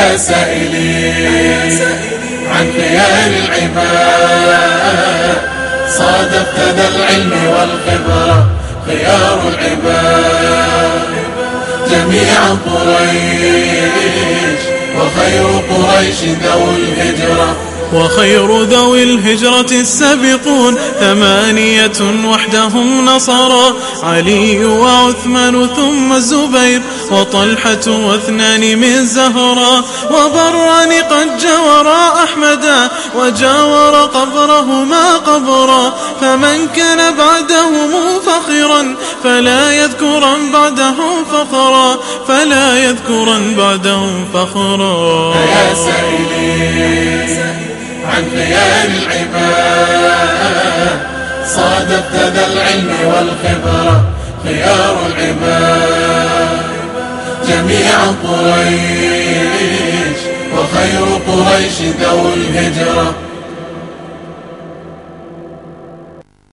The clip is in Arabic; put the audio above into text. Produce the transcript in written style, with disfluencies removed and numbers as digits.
فيا سائلين عن خيار العباد، صادفت ذا العلم والخبرة خيار العباد. جميع قريش وخير قريش ذو الهجرة، وخير ذوي الهجرة السابقون 8 وحدهم نصرا، علي وعثمان ثم الزبير وطلحة و2 من زهرا، وبران قد جاورا أحمدا وجاور قبرهما قبرا، فمن كان بعدهم فخرا فلا يذكرن بعدهم فخرا، فلا يذكرن بعدهم فخرا. فيا سائلين عن خيار العباد، صادفت ذا العلم والخبرة خيار العباد. جميع قريش وخير قريش ذو الهجرة،